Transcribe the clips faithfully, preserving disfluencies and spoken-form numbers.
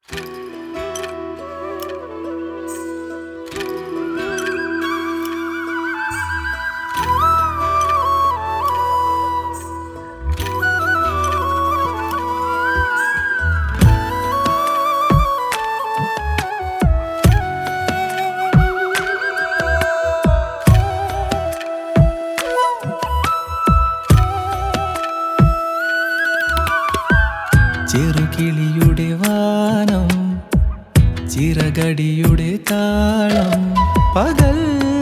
ചെറുകിളിയുടെ വാനം, ചിറകടിയുടെ താളം, പകൽ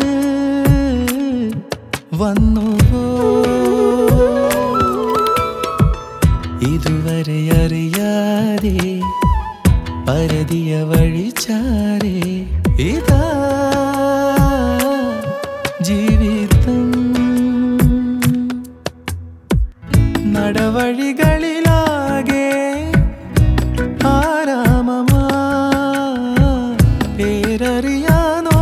വന്നുവോ ഇതുവരെ അറിയാതെ പരതിയ വഴിച്ചാരെ ഇതാ ജീവിതം. നടവഴികളിലാകെ പേരറിയാനോ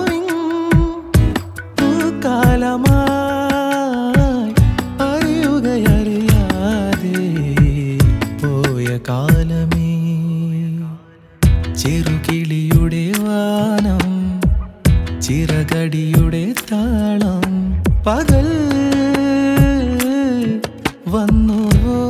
കാലമായി അറിയുകയറിയാതെ പോയ കാലമേ. ചെറുകിളിയുടെ വാനം, ചിറകടിയുടെ താളം, പകൽ വന്നുവോ.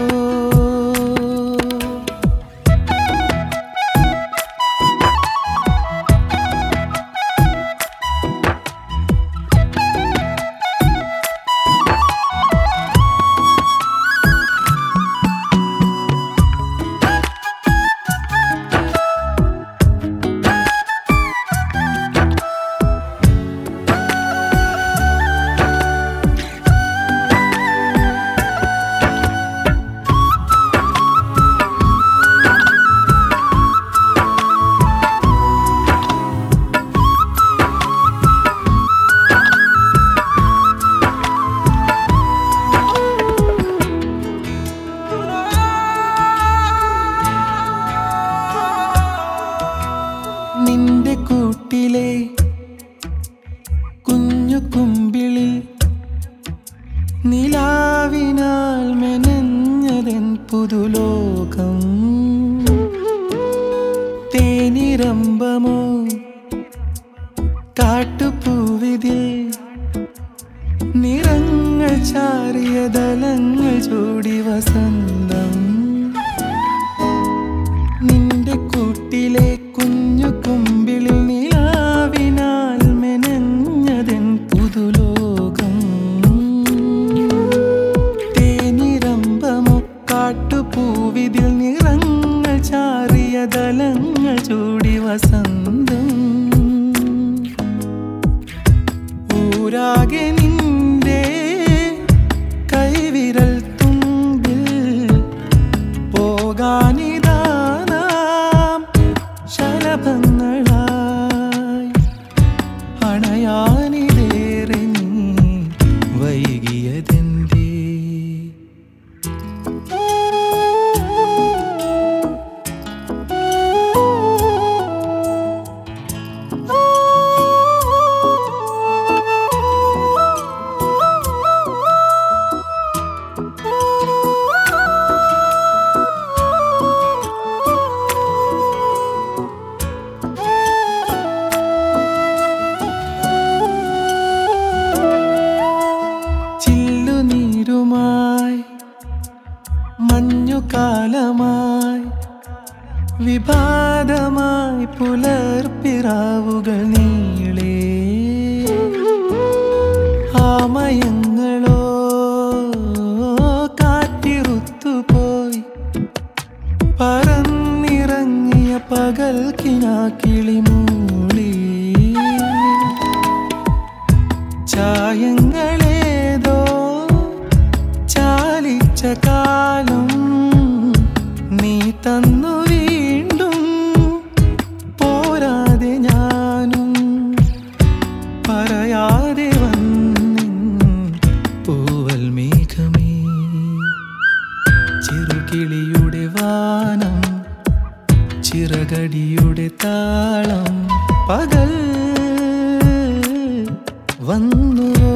നിന്റെ കൂട്ടിലെ കുഞ്ഞു കുമ്പിളിൽ നിലാവിനാൽ മെനഞ്ഞതെൻ പുതുലോകം. തേനിരമ്പമോ കാട്ടുപൂവിതിൽ നിറങ്ങൾ ചാറിയ ദലങ്ങൾ ചൂടി വസന്തം. നിന്റെ കൂട്ടിലെ കുഞ്ഞു കുമ്പിളിൽ നിലാവിനാൽ മെനഞ്ഞതെൻ പുതുലോകം. തേനിരമ്പമോ കാട്ടുപൂവിതിൽ നിറങ്ങൾ ചാറിയ ദലങ്ങൾ ചൂടി വസന്തം. ഊരാകെ നിന്റെ കൈവിരൽ തുമ്പിൽ പോകാനിതാ ശലഭങ്ങളായി അണയാനിതേറെ നീ വൈകിയതെന്തേ. മഞ്ഞുകാലമായി വിഭാതമായി പുലർപ്പിറാവുകൾ നീളേ. ആമയങ്ങളോ കാറ്റിറുത്തുപോയി പറന്നിറങ്ങിയ പകൽ കിനാക്കിളിമൂളി. ചായങ്ങളേതോ ചാലിച്ച കാലം നീ തന്നു വീണ്ടും പോരാതെ ഞാനും പറയാതെ വന്നിൻ പൂവൽ മേഘമേ. ചെറുകിളിയുടെ വാനം, ചിറകടിയുടെ താളം, പകൽ വന്നുവോ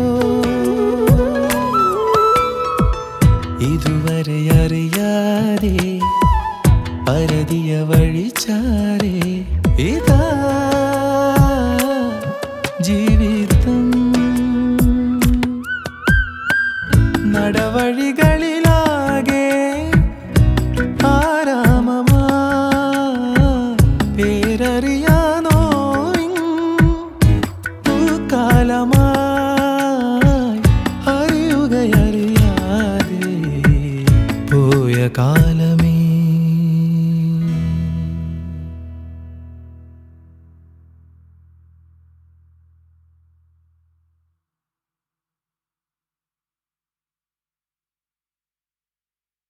ഇതുവരെ അറിയാതെ പരതിയ വഴിച്ചാരേ ഇതാ ജീവിതം നടവഴികൾ